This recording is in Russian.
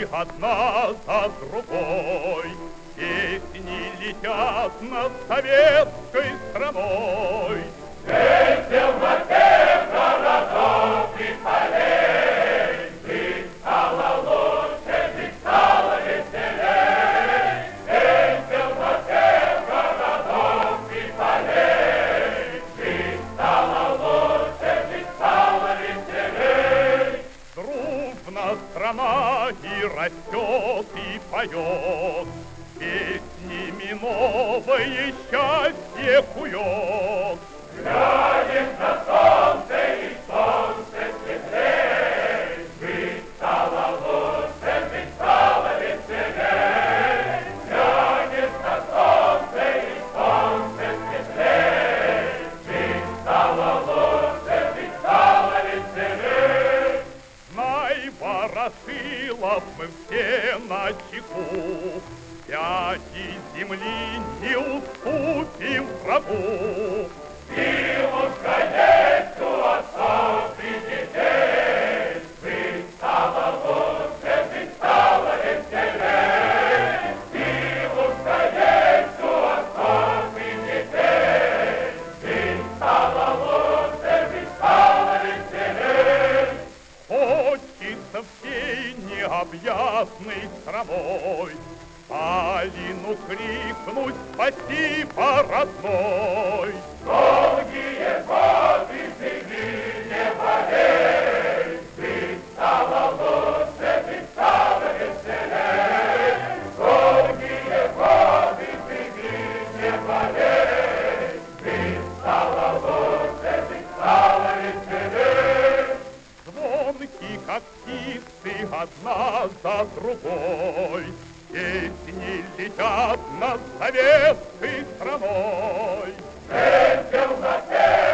одна за другой. Песни летят над советской страной. Весел на всех городов и полей, жизнь стала лучше, жизнь стала веселей. Весел на всех городов и полей, жизнь стала лучше, жизнь стала веселей. Дружна страна и растет, и поет, песнями новое счастье кует. Глянем на солнце, и солнце светлей, жизнь стала лучше, жизнь стала веселей. Глянем на солнце, и солнце светлей, жизнь стала лучше, жизнь стала веселей. Знай, Ворошилов, мы все на чеку, пяти земли не уступим врагу. Силушка есть у отцов и детей, жизнь стала лучше, жизнь стала веселей. Силушка есть у отцов и детей, жизнь стала лучше, жизнь стала веселей. Хочется всей необъятной страной Сталину крикнуть спасибо, родной. Долгие годы живи, не болей, жизнь стала лучше, жизнь стала веселей. Долгие годы живи, не болей, жизнь стала лучше, жизнь стала веселей. Звонки, как птицы, одна за другой, песни летят над советской страной. Весел на всех